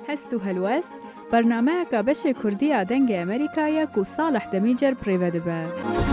هست و هلوست برنامه که بشه کردی آدنگ امریکایی که صالح دمیجر پریوده به.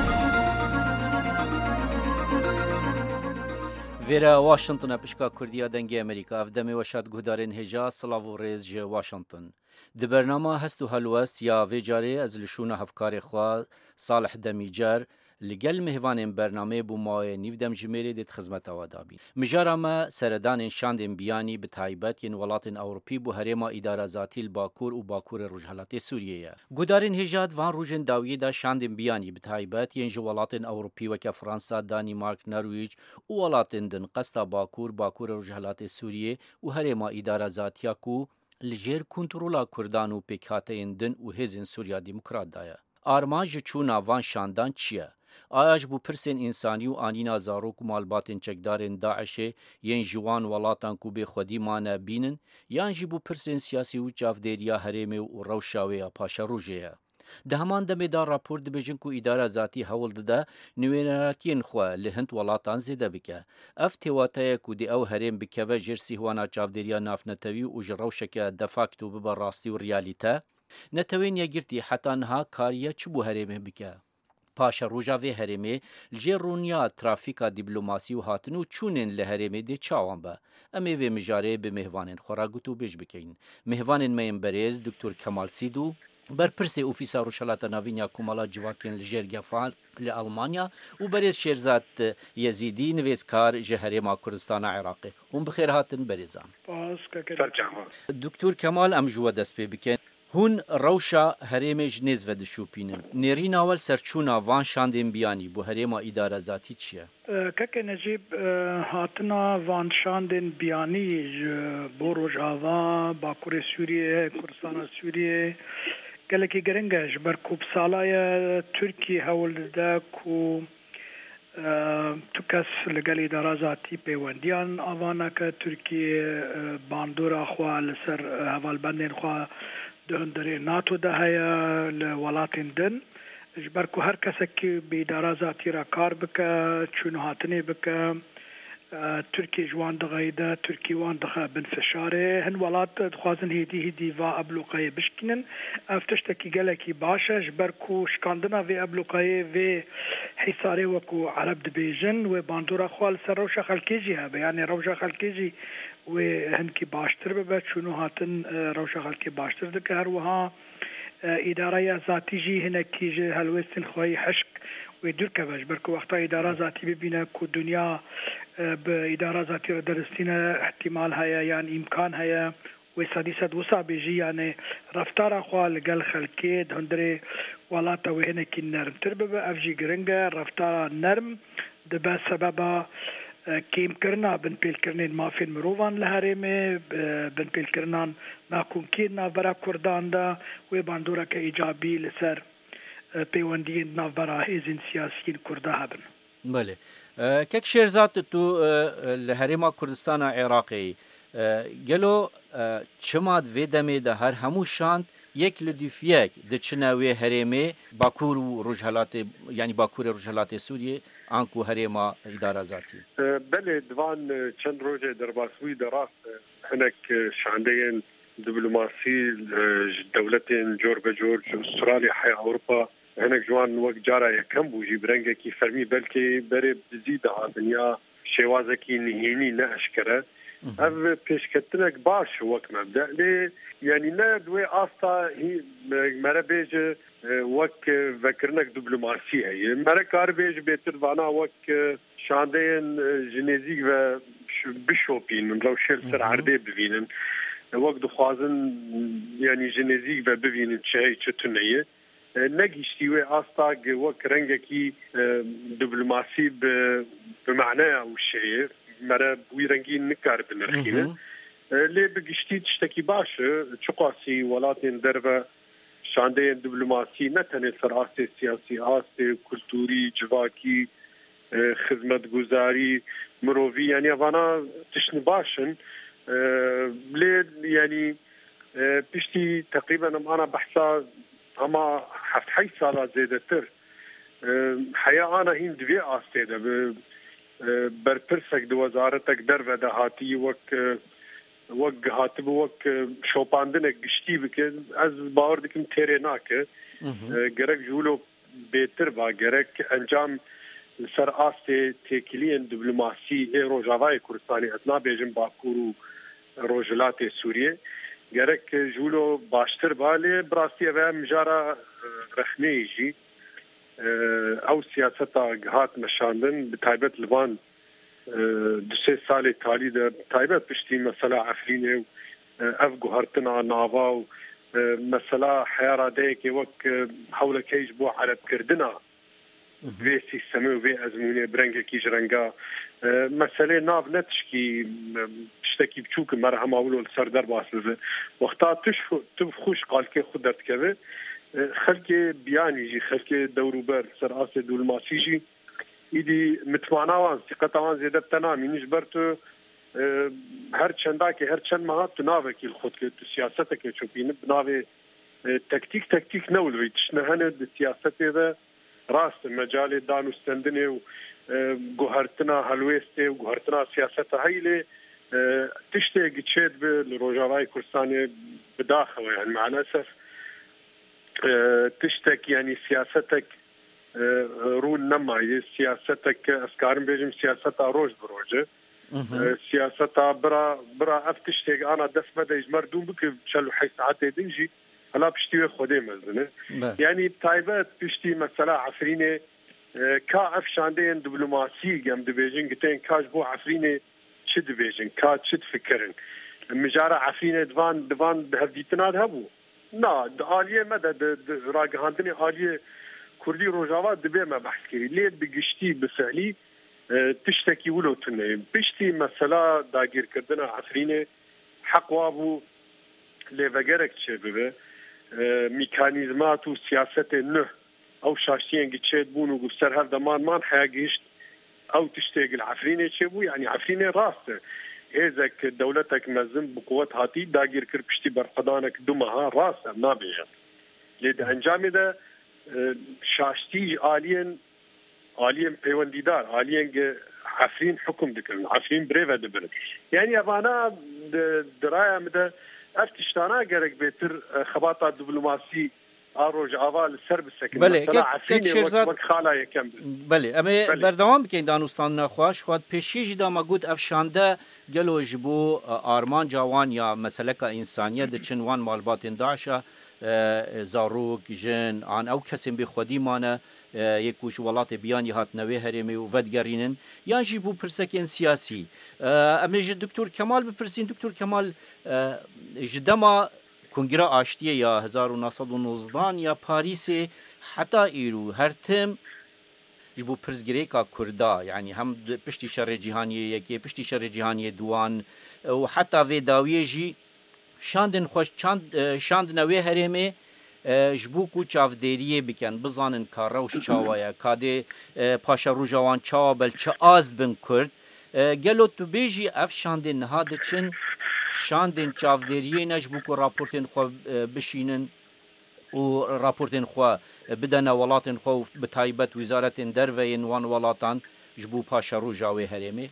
ویرا واشنطن پشکا کردی آدنگ امریکا افدمی وشاد گهدارین هجا سلاو و ریز جه واشنطن. ده برنامه هست و هلوست یا ویجاره از لشون هفکار خواه صالح دمیجر لگل مهوان برنامه بومای نیودم جمیری دیت خدمت آوادابی. مجارا ما سردان شاندن بیانی به تایبت ین ولات اوروپی بو هرما اداره ذاتی الباکور و باکور رجحلات سوریه. گودارین هجاد وان روجن داویه دا شاندن بیانی به تایبت ین ولات اوروپی و که فرانسا، دانمارک، نروژ و ولات دن قستا باکور رجحلات سوریه و هرما اداره ذاتیا کو لجیر کنترولا کردان و پیکاتین دن و هزین سوریا دموکرات دایا. آرمانج چونا وان شاندان چیه؟ آیاج بو پرسین انسانی و آنینا زاروک و مالباتن چکدارن داعشه ین جوان ولاتان کو به خودی مانه بینن یان جی بو پرسین سیاسی و چافدیریا هرمه و روشاوی پاشا روژه. ده همان دمه دا راپور دبیجن کو اداره ذاتی حول ده نوینراتین خواه لهند ولاتان زیده بکه. افتواتای کو دی او هرم بکوه جرسی هوانا چافدیریا نافنتوی و جروشک دفاکتو ببر راستی و ریالیته نتوین یگرتی حتی انها کاریا چبو هرمه بکه. پاشا روژاوی هرمه لجه رونیا ترافیکا دیپلوماسی و هاتنو چونن لهرمه دی چاوان با. امی و مجاره به مهوانن خوراگوتو بیش بکین. مهوانن میم بریز دکتر کمال سیدو بر پرس اوفیسا روشالات ناوینیا کومالا جواکین لجرگیا فعال لألمانیا و بریز شیرزاد یزیدی نویزکار جهرما کردستان عراقی. هم بخیر هاتن بریزان. دکتر کمال ام جوا دست پی بکن. هون روشا هرمج نز و دشوپینن. نرین اول سرچونا وان شاندن بیانی بو هرما اداره ذاتی چیه؟ که نجیب هاتنا وان شاندن بیانی بو روجاوا باکور سوریه کردستان سوریه گلکی گرنگش بر کوب سالای ترکی حول ده کو تو کس لگل اداره ذاتی پیوندیان آوانا که ترکی باندورا خواه لسر حوال بندین خواه دهندره ناتو ده هیا لولاتین دن جبرکو هر کسی که به اداره ذاتی را کار بکه چون هاتنه بکه ترکی جوان دغیده ترکی وان دغه بنفشاره هن ولات خوازن هیدی و ابلوقای بشکنن افتشتکی گلکی باشه جبرکو شکاندنا و ابلوقای و حساره وکو عرب دبیجن و باندورا خوال سر روشا خلکیجی ها یعنی روشا خلکیجی و هنکی باشتر ببه چونو هاتن روشا خلکی باشتر دکه هر وها اداره ذاتی جی هنکی جی هلوستن خواهی حشک و دور کبش برکو وقتا اداره ذاتی ببینه که دنیا به اداره ذاتی را درستینه احتمال هیا یعنی امکان هیا و سادیست وسا بیجی یعنی رفتار خواه لگل خلکی دهندره والاتا و هنکی نرم تر ببه افجی گرنگه رفتار نرم دبه سببا کیم کرنا بن پیل کرنین مافین مروان لهرمه بن پیل کرنان ناکونکین نابرا کردان دا و باندورا که ایجابی لسر پیوندین نابرا هیزین سیاسیین کرده هبن. بله. که شیرزاد تو لهرما کردستان عراقی گلو چماد و دمی ده هر همو شاند یک لدیفیک ده چناوی هرمه باکور و رجحلات یعنی باکور رجحلات سوریه آنکو هرما اداره ذاتی. بله دوان چند روزه در باسوی دراست هنک شاندین دیپلماسی دولتین جور بجور استرالیا حی اروپا هنک جوان وقت جارا یکم بوجی برنگه کی فرمی بلکه بره بزید دنیا شوازه کی نهینی نه اشکره او پیشکتنک باش وقت مبدأ لی یعنی نه دوی آستا هی مره بیج وقت وکرنک دیپلماسی هی مره کار بیج بهتر وانا وقت شاندین جنزیک و بشوپین من روشل سر عربی ببینن وقت دخوازن یعنی جنزیک و ببینن چه تنیه نگیشتی و آستا وقت رنگکی دیپلماسی به معنای او شیء مرا بوی رنگی نکار بنرخینه لی بگشتی تشتکی باشه چقاسی ولاتین درو شانده دیپلماسی نه تنه سر آسته سیاسی آسته کلتوری جواکی خدمتگزاری مروی یعنی اوانا تشن باشن لی یعنی پشتی تقریبا انا بحثا اما 7 ساله زیده تر حیا انا هین دوی آسته ده برپرسک دو وزارتک در و دهاتی وک وەک هاتبوو وەک شۆپاندنێک گشتی بکەن ئەس باوەڕ دەکەم تێرێ ناکە گەرەک ژوولۆ بێتر با گەرەک ئەنجام سەر ئاستێ تێکیلیان دیبلۆماسی ڕۆژاوای کوردستانی ئەت نابێژم باکوور و ڕۆژهەڵاتێ سووریێ گەرەک ژوولۆ باشتر با لێ بڕاستی ئەوە مژارە رەخنەیەژی ئەو سیاسەتا هات مەشاندن بتایبەت لەوان دوسێ ساڵێ تالی دە تایبەت پشتی مەسەلا ئەفرینێ و ئەف گوهرتنا ناوا و مەسەلا حیارادەیەکێ وەک هەوڵەکەیش بۆ عەرەبکردنا vê sîstemê û vê ezmûnê birengekî ji renga meselê nav netişkî tiştekî biçûk me re hema wilo li ser derbas bibe wexta tu xweş qalkê xwe derdikeve xelkê biyanî jî xelkê dewrûber ser asê dûlmasî jî îdî mitmana wan sîqeta wan zêde te namînî ji ber tu her çendakê her çend meha tu navekî li xwe dikê tu siyasetekê çopînî bi navê tektik newlivî tişne hene di siyasetê de rast مجال دانوستندنê û guhertina helwêstê û guhertina siyaseta heylê tiştekî çêt bi li Rojavayê Kurdistanê bidaxewe yani maalesef tiştek yani siyasetek rûn nemaye siyasetek ez karim bêjim siyaseta roj bi roje siyaseta bira ev tiştek ana dest mede ji merdûm bike çel û hey saetê din jî هلا پشتی خودی مزنه یعنی تایبت پشتی مثلا عفرینه کا افشانده دیپلماسی گم دبیجن گتن کاج بو عفرینه چه دبیجن کا چه فکرن مجاره عفرینه دوان بهدیتنا هبو نه عالیه مدد راگهاندنی عالیه کردی روجاوا دبی ما بحث کری لی بگشتی بفعلی تشتکی ولو تنه پشتی مثلا داگیر کردن عفرینه حق وابو لی وگرک چه ببه میکانیزمات و سیاست نه او شاشتين قتشيت بون وقصر هذا مان حاجيشت او تشتغل عفرينه شبو يعني عفرينه راسته هيزك دولتك مزم بقوه هاتي داغير كربشتي برقدانك دمها راسه نابيجه لد انجام ده شاشتي عاليا بيونديدار عاليا عفرين حكم دكن عفرين بريفا دبر يعني ابانا درايه مده افتشتانا گرک بهتر خباطات دیپلماسی آروج آوال سر بسکن بله وقت خالا یکم بله اما بردوام بکن دانستان نخواش خود پیشیج دا ما گود افشانده گلو جبو آرمان جوان یا مسئله که انسانیه ده چنوان مالبات داعشه زاروک جن آن او کسیم بی خودی مانه یکوش ولات بیانی هات نوی هرمی و ودگرینن یا جی بو پرسکین سیاسی اما جی دکتور کمال بپرسین دکتور کمال جدما کنگره آشتیه یا 1919 یا پاریس حتی ایرو هر تم جبو پرزگری که کردا یعنی هم پشتی شر جهانی یکی پشتی شر جهانی دوان و حتی وی داویه جی شاندن خوش شاند نوی هرمی جبو کو چاودریه بکن بزانن کاروش چاوایا کاده پاشا روجوان چاوا بل چه آز بن کرد گلو تو بیجی اف شاندن هاده چن شاندن چاودریه نجبو کو راپورتن خو بشینن و راپورتن خو بدن ولاتن خو بتایبت وزارت دروین وان ولاتان جبو پاشا روجاوی هرمی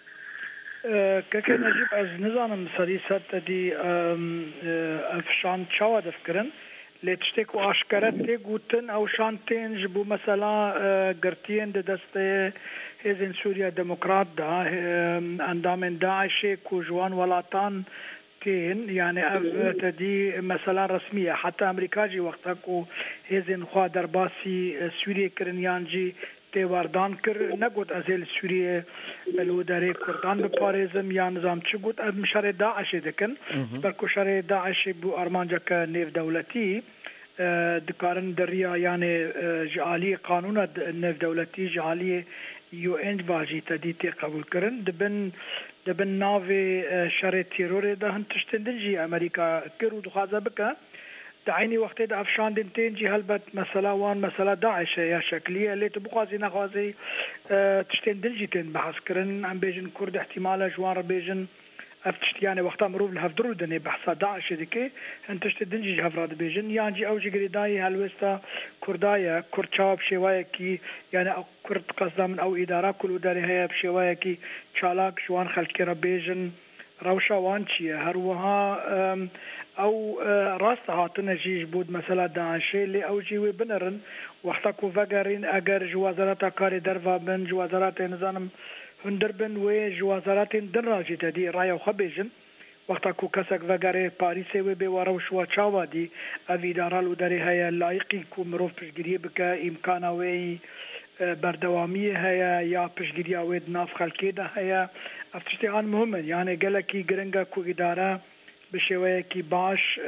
که نجیب از نظام سریست دی افشان چاوا دفکرن لیتشتک و آشکارت تی گوتن او شانتین جبو مثلا گرتین ده دسته هزین سوریا دموکرات دا اندامن داعشی کو جوان ولاتان تين يعني تدي مثلا رسمية حتى أمريكا جي وقتها كو هزين خوا درباسي سوريا كرنيان جي تواردان كر نقود أزيل سوريا الوداري كردان بباريزم يا نظام تشقود مشاري داعش دكن بركو شاري داعش بو أرمانجا كنيف دولتي دكارن دريا يعني جعالي قانون نيف دولتي جعالي يو ان باجي تديتي قبول كرن دبن ناوي شر تيرور ده هنتشتندجي امريكا كرو دخازه بك دعيني وقت ده افشان دنتين جي هلبت مسألة وان مسألة داعش يا شكلية اللي تبقازي نغازي تشتندجي تين بحث كرن ام بيجن كرد احتمالا جوان بيجن افتشت يعني وقتها مروف الهفدرو دني بحثا داعش دكي انتشت دنجي جهفراد بيجن يعني اوجي قريداي هالوستا كردايا كرد بشوايا كي يعني كرد قصدا من او ادارة كل اداري هيا بشوايا كي شالاك شوان خلقي ربيجن روشا وان چیه هروها او راست هاتنه جیش بود مثلا داعشه لی او جیوی بنرن وقتا کو وگرین اگر جوازرات کاری دروا بن جوازرات نظام هندر بن و جوازرات دن راجی تدی رای خو بیجن وقتا کو کسک وگره پاریس و به وروش و چاوادی اویدارال و دری های لایقی کو مروف پشگیری بکه امکانوی بردوامی هيا یا پشگیری اوید ناف خلکی ده هيا افتشتیان مهمه یعنی گلکی گرنگا کو اداره بشویه کی باش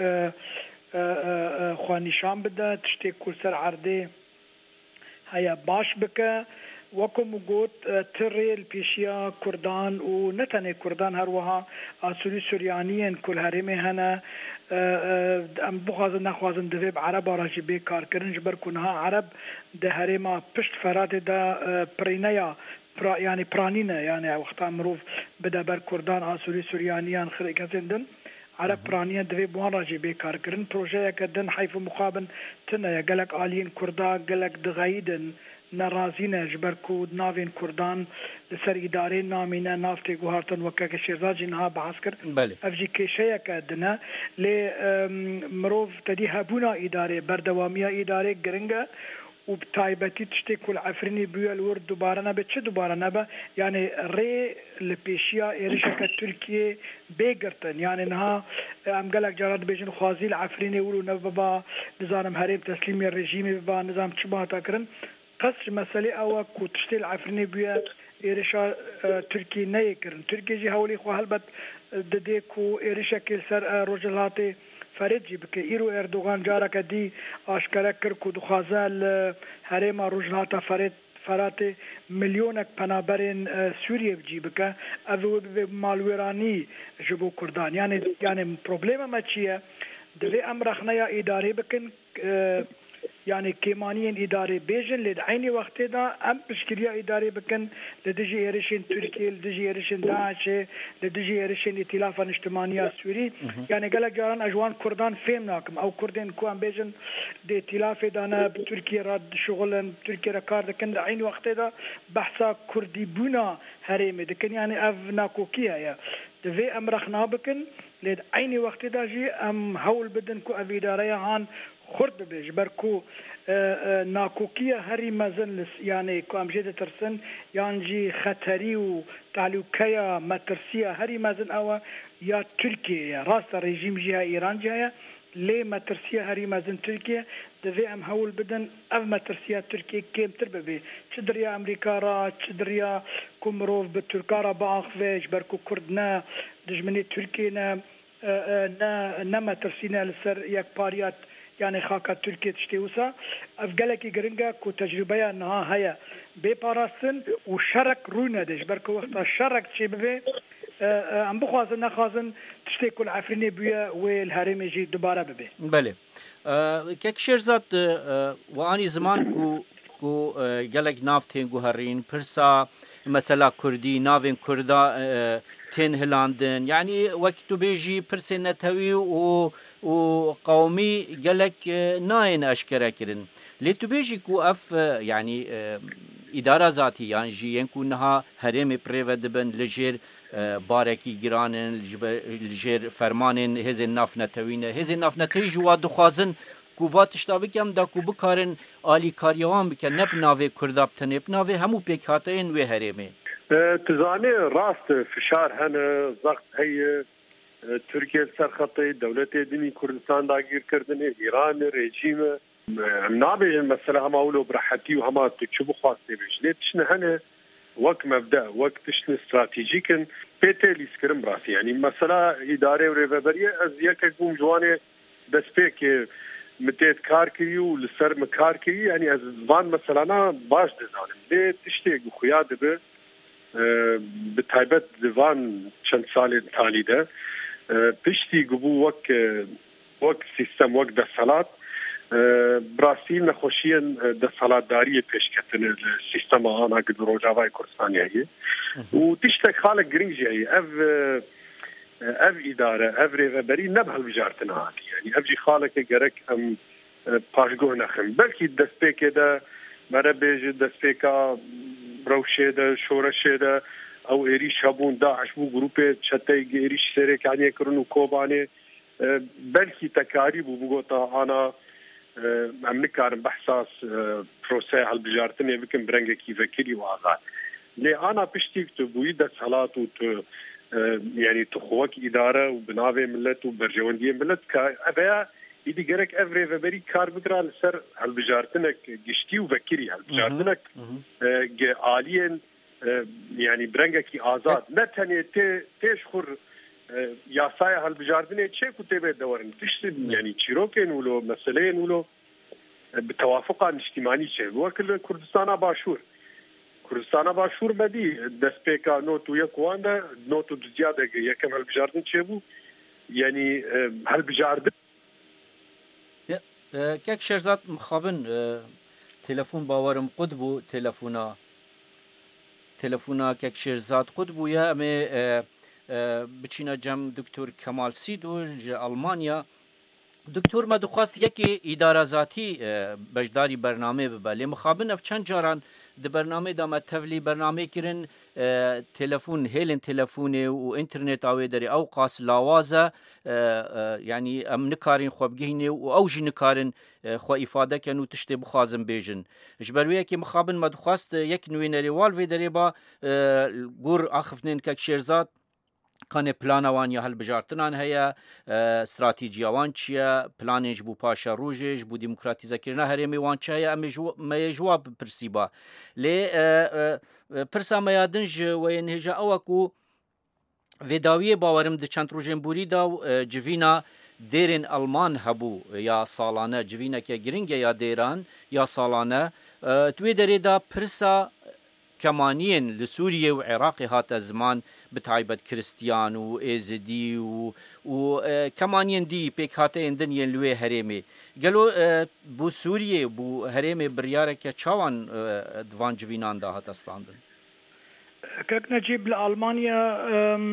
خوانیشان بده تشتی کو سر عرده هيا باش بکه وكم قلت تري البيشيا كردان ونتني كردان هروها سوري سوريانيين كل هرمي هنا ام بخوازن نخوازن دفيب عرب راجي بيكار كرنج بركونها عرب ده هرما پشت فراد ده برينيا يعني برانينا يعني وقتا مروف بدا بر كردان سوري سوريانيين خريقتن عرب برانيا دفيب وان راجي بيكار كرن بروجيه كدن حيث مقابل تنا قالك آلين كردا قالك دغايدن نرازینه جبرکو ناوین کردان لسر اداره نامینه نافتی گوهارتن وکه شیرزاجی نها بحث کرد افجی کشیه کدنه لی مروف تدی هبونا اداره بردوامی اداره گرنگه و بتایبتی تشتی کل عفرینی بیو الورد دوباره نبه چه دوباره نبه یعنی ری لپیشیا ایرشک ترکیه بگرتن یعنی نها ام گلک جارات بیجن خوازی العفرینی ولو نبه با نظام حریم تسلیمی رژیمی با نظام چبا تا کرن قصر مسألة أو كوتشتي العفريني بيا إيرشا تركي نيكرن تركي جي هولي خو هلبت دديكو إيرشا كيلسر رجلاتي فريجي بك إيرو إردوغان جارك دي أشكرا كركو دخازال هريما رجلاتا فراتي مليونك پنابرين سوريا بجي بك أذو مالويراني جبو كردان يعني بروبليما ما چيه دوي أمرخنايا إداري بكن يعني كيمانيين إداري بيجن لدعيني وقت دا أم بشكريا إداري بكن لدجي إيرشين تركيا لدجي إيرشين داعش لدجي إيرشين ائتلافا اجتماعية سوري يعني قالك جاران أجوان كردان فهمناكم أو كردين كوان بيجن دي ائتلاف دانا بتركيا راد شغلا بتركيا ركار دكن دعيني وقت دا بحثا كردي بونا هريمي دكن يعني أف ناكوكيا يا دفي أم رخنا بكن لدعيني وقت دا جي أم هول بدن كو أف إداريا هان خرد بيج بركو ناكوكية هري مازن يعني كو أمجد ترسن يعني خطري وتعليقية مترسية هري مازن أو يا تركيا راس الرجيم جهة إيران جهة ليه مترسية هري مازن تركيا دفي أم هول بدن أف مترسية تركيا كيم ترببي تشدريا أمريكا را تشدريا كومروف بالتركارا باخ فيج بركو كردنا دجمني تركينا نا مترسينا لسر يك باريات يعني خاكا تركيا تشتيوسا افقالكي جرينجا كو تجربه انها هيا بباراسن وشرك رونا دش بركو وقت الشرك شي ببي ام بخوازن نخازن تشتي كل عفريني بيا والهرم يجي دوباره ببي بله كك شيرزات واني زمان كو قالك نافتين جوهرين برسا مثلا كردي نافين كردا تين هلاندن يعني وقت بيجي برسنتوي وقومي قالك ناين اشكرا كرن ليتو بيجي كو اف يعني اداره ذاتي يعني جي ينكونها هرم بريفد بن لجير باركي جيرانن لجير فرمانن هز النافنتوين هز النافنتي جوا دخازن قوات اشتابکم دا کو بکارن آلی کاریوان بکن نب ناوی کرداب تنب ناوی همو پیکاتین و هرمه تزاني راست فشار هنا ضغط هي تركيا سرخطي دولة ديني كردستان داگیر کردن ایران رژیم منابع المسألة هما اولو برحتي وهما تشبو خواسته بيش ليتشن هنا وقت مبدأ وقت تشن استراتيجيكن بيتالي سكرم براسي يعني مسألة إدارة وريفابرية از يكك بوم جواني بس بيك متيت كار كريو لسر مكار كريو يعني از زبان مثلا باش دزانم ليه تشتيق وخياد به بتايبت زبان چند سال تالي ده بشتي قبو وك سيستم وك دسالات براسيل نخوشين دسالات دارية بيشكتن السيستم آنا قد روجاواي كردستانيا هي وتشتك خالق جرينجي هي اف اداره اف ريفابري نبه الوجارتنا هاتي يعني اف جي خالق جرك ام باشگو نخم بلكي دسبيك ده مرة بيجي دسبيكا بروشه ده شورشه ده او ايريش هبون داعش بو جروبه شتى ايريش سرك يعني كرنو كوباني بلكي تكاريب وبقوطا انا عم نكارم بحساس بروسي هالبجارتني بكم برنجة كيف كيري وآغاد لي انا بشتيك تبوي دس حالات يعني تخوك إدارة وبناوي ملت وبرجواندية ملت كأبيا إذا جرك أفري فبري كار بكرة لسر هالبجارتنك جشتي وبكري هالبجارتنك عاليا يعني برنجة كي آزاد نتني تشخر يا سايا هالبجاردني تشيك وتبي دورن تشتد يعني تشيروكين ولو مسألين ولو بتوافق عن اجتماعي شيء وكل كردستان باشور كردستان باشور بدي دسبيكا نوتو يكواندا نوتو زيادة يكم هالبجاردن شيبو يعني هالبجاردن كيك شرزات مخابن تلفون باورم قدبو تلفونا كيك شرزات قدبو يا امي بچینا جم دکتر کمال سیدو آلمانیا دکتر ما دخواست یکی اداره ذاتی بجداری برنامه ببالی مخابن اف چند جاران ده برنامه دام تولی برنامه کرن تلفون هیلن تلفونه و انترنت آوی داری او قاس لاوازه يعني ام نكارين خو بگهینه و او جی نكارن خو افاده کنو تشتی بخوازم بیجن جبرویه که مخابن ما دخواست یک نوینری والوی داری با گور آخفنین که شیرزاد كان بلانوان يا هالبجارتنان هيا استراتيجيا وان چيا بلانج بو باشا روجج بو ديمقراطيزا كرنا هرمي وان چايا ما جواب برسيبا لي برسا ما يادنج وين هجا اوكو فيداويه باورم د چند روجن بوري دا جوينا ديرن المان هبو يا سالانه جوينا كي گرينگ يا ديران يا سالانه توي دريدا برسا كمانين لسوريا وعراق هات زمان بتعيبت كريستيان وإيزدي وكمانين دي بيك هاتين دنيا لوي هرمي قالوا بو سوريا بو هرمي بريارك چاوان دوان جوينان دا هات استاندن كاك نجيب لألمانيا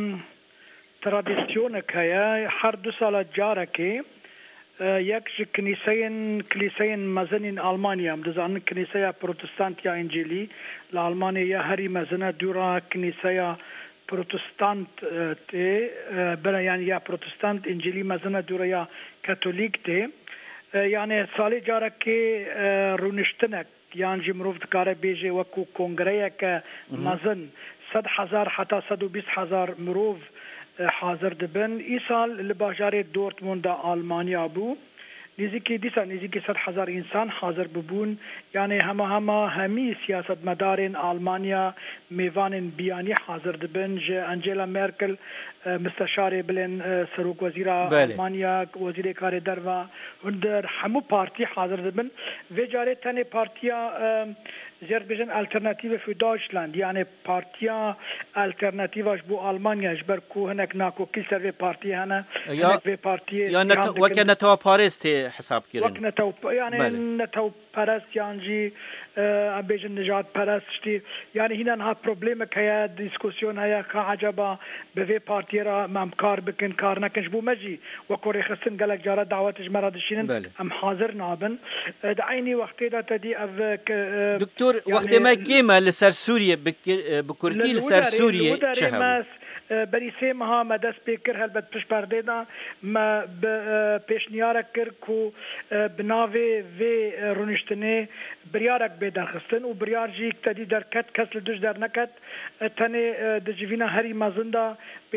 تراديسيونك هيا هر 2 سال جاركي یک کلیسین مزنین آلمانیا مدزان کلیسیا پروتستانت یا انجیلی لآلمانیا هری مزنه دورا کلیسیا پروتستانت ته برای یعنی یا پروتستانت انجیلی مزنه دورا یا کاتولیک ته یعنی سالی جاره که رونشتنک یعنی جمروف دکاره بیجه وکو کنگره که مزن 100,000 حتی 120,000 مروف حاضر دبن ای سال لباجار دورتموند آلمانیا بو نزدیکی 100,000 انسان حاضر ببون یعنی همی سیاست مدارین آلمانیا میوان بیانی حاضر دبن انجیلا مرکل مستشار بلن سروک وزیر آلمانیا وزیر کار دروا هندر همو پارتی حاضر دبن و جاره تنه پارتیا زیاد بیشتر الترناتیو فی دایچلند یعنی پارتیا الترناتیوش بو آلمانیا جبر کو هنک ناکو کل سر پارتی هنه هنک و پارتی یا وکه نتو پاریس حساب کردن وقت نتو یعنی نتو پرست یعنی بیشتر نجات پرستی یعنی هنن ها پروبلم که دیسکوسیون هیا که عجبا به پارتی را ممکار بکن کار نکنش بو مجی و کوری خستن گلک جاره دعوتش مرادشینن هم حاضر نابن دعینی وقتی دا تدی او دکتور وقت ما كيما لسر سوريا بكردي لسر سوريا شهر بریسه مها مدس پیکر هل بد پش پرده دا ما پیشنیارک کر کو بناوی و رونشتنه بریارک به درخستن و بریار جی اقتدی در کت کس لدوش در نکت تنه دجوینا هری مازندا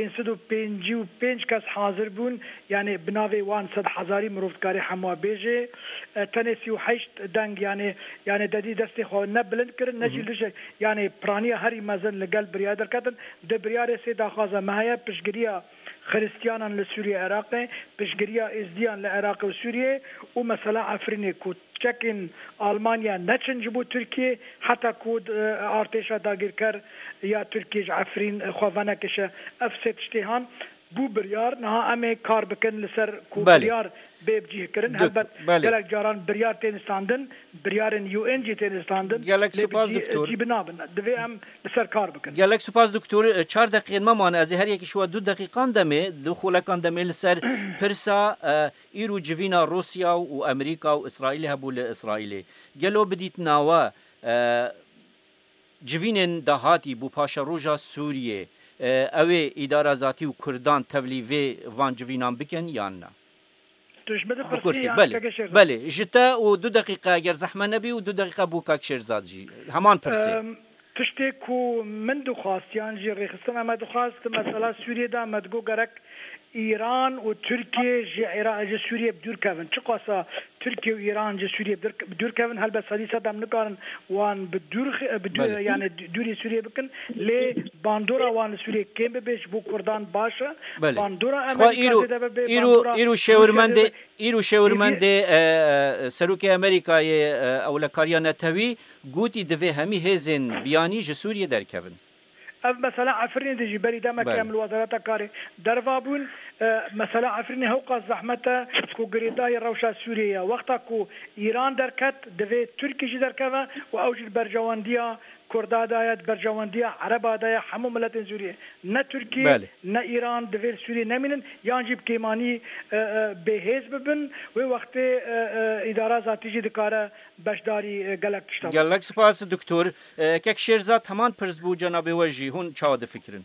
555 کس حاضر بون یعنی بناوی 100,000 مروفتکاری حموا بیجه تنه 38 دنگ یعنی دادی دستی خو نبلند کرن نجیل دوش یعنی پرانی هری مازن لگل بریار در کتن ده بریار سیدا خازه مهیا پشگریا خريستيانا لسوريا عراق بشجريا ازديان لعراق وسوريا ومثلا عفريني كود تشكين المانيا نتشن جبو تركيا حتى كود ارتشا داغيركر يا تركيا عفرين خوفانا كشه افسد اشتهان بو بريار نها امي كار بكن لسر كو بريار بيبجي كرن هبت جلك جاران بريار تين ستاندن بريارن يو ان جي تين ستاندن جلك سپاس دكتور جيبنابن دوي ام لسر كار بكن جلك سپاس دكتور 4 دقيقه ما مان از هر يكي شو 2 دقيقه دمه دخولكان دمه لسر برسا ايرو جوينا روسيا وامريكا واسرائيل هبو لاسرائيل قالوا بديت ناوا civînên dahatî bû paşa roja Sûriyê ew ê îdara zatî û Kurdan tevlî vê van civînan bikin yan ne? Belê ji te û 2 deqîqe eger zehme nebî û 2 deqîqe bû Kak Şêrzad jî heman pirsê. Tiştê ku min dixwastiyan jî rêxistina me dixwast mesela Sûriyê me digot gerek İran û Tirkiye ji Sûriyê bi dûr kevin. Çi qasa Tirkiye û İran ji Sûriyê bi dûr kevin helbet sedî sedem nikarin wan bi dûr yani dûrê Sûriyê bikin lê bandora wan li Sûriyê kêm bibe ji bo Kurdan baş e. Bandora îro şêwirmendê Serokê Amerîkayê ewlekariya Netewî gotî divê hemî hêzên biyanî ji Sûriyê derkevin. ev mesela Efrînê de jî berî demek em li Wezareta Karê derva bûn mesela Efrînê hewqa zehmete ku girêdayê rewşa Sûriyê wexta ku İran derket divê Tirkiye jî derkeve û ew jî bercewendiya Kurda daya bercewendiya Ereba daya hemû miletên Sûriyê ne Tirkiye ne İran divê Sûriyê nemînin yan jî kêmanî bêhêz bibin wê wextê îdara zatî jî dikare beşdarî gelek tişta. Gelek spas doktor Kek Şêrzad heman pirs bû cenabê we jî hûn çawa difikirin?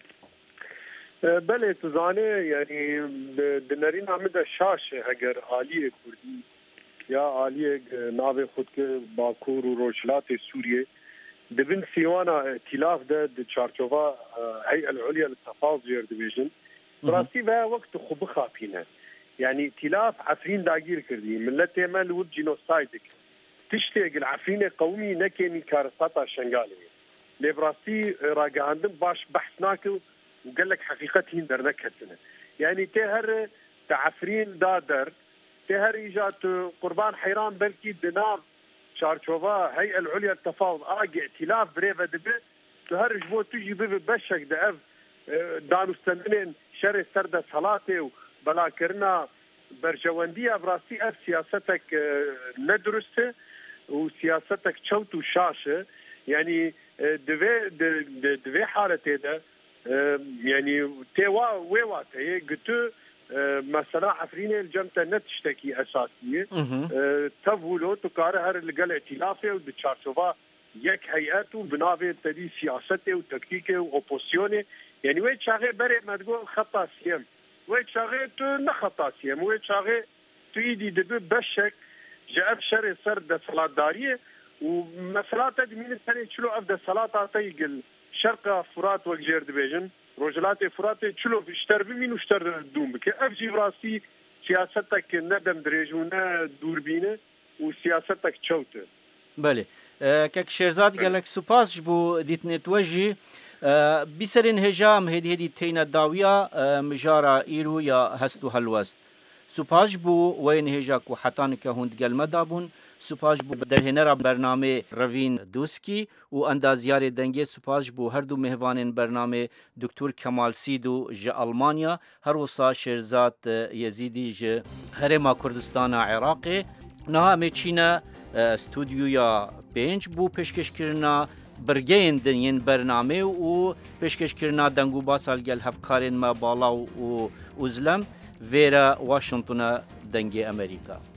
Belê tu zanê yani di nerîna min de şaş e eger aliyê Kurdî ya aliyê navê xwe Bakur û Rojhilatê Sûriyê dibin sîwana îtilaf de di çarçova Hey'el Ulya li Tefaz jêr dibêjin rastî ve wekt xwe bixapîne yani îtilaf Efrîn dagîr kirdî milletê me li wir jînosayê dikin tiştê gil Efrînê qewmî nekênî karistata Şengalê lê bi rastî ragihandin baş behs nake û gelek حقیقت هین در نکتنه یعنی ته هر تعفرین دادر ته هر ایجاد قربان حیران بلکی دنام چارچوبا هيئة العليا التفاوض اگه ائتلاف بریو دبه تو هر جبو تجي ببشك ده اف دانستندنين شر سرد صلاته و بلا کرنا برجواندیه براستی اف سیاستك ندرسته و سیاستك چوت و شاشه يعني دوی حالته ده يعني توا ويواته قلت مثلا عفرين الجمته نتشتكي اساسيه تفولو تقارا هر لقال ائتلافه وبتشارشوفا يك هيئاته بنافه تدي سياسته وتكتيكه واوبوزيونه يعني وين شاغي بري ما تقول خطا سيم وين شاغي تو نخطا سيم وين شاغي تيدي دبي بشك جاء شر سرد صلاتداريه ومساله تدمين الثاني شلو افضل صلاه تيقل شرق فرات وجير دبيجن روجلات فرات چلو اشتر بمين واشتر دوم بك افجي براسي سياستك ندم دريجونا دوربينه وسياستك چوته بله Kek Şêrzad gelek spas bû dîtinê we jî bîserên hêja em hêdî têne dawiya mijara îro ya hest û helwest سوپاش بو وین هجا کو حتانکه هوند گلمه دابون سوپاش بو درهنرا برنامه روین دوسکی و اندازیار دنگه سوپاش بو هر دو مهوانین برنامه دکتور کمال سیدو ج آلمانیا هر وسا شیرزاد یزیدی ج هرما کردستان عراقی نه میچینه استودیویا 5 بو پیشکشکرنا برگین دنین برنامه و پیشکشکرنا دنگو باسال گل هفکارین ما بالا و ازلم ویرا واشنطن دنگی امریکا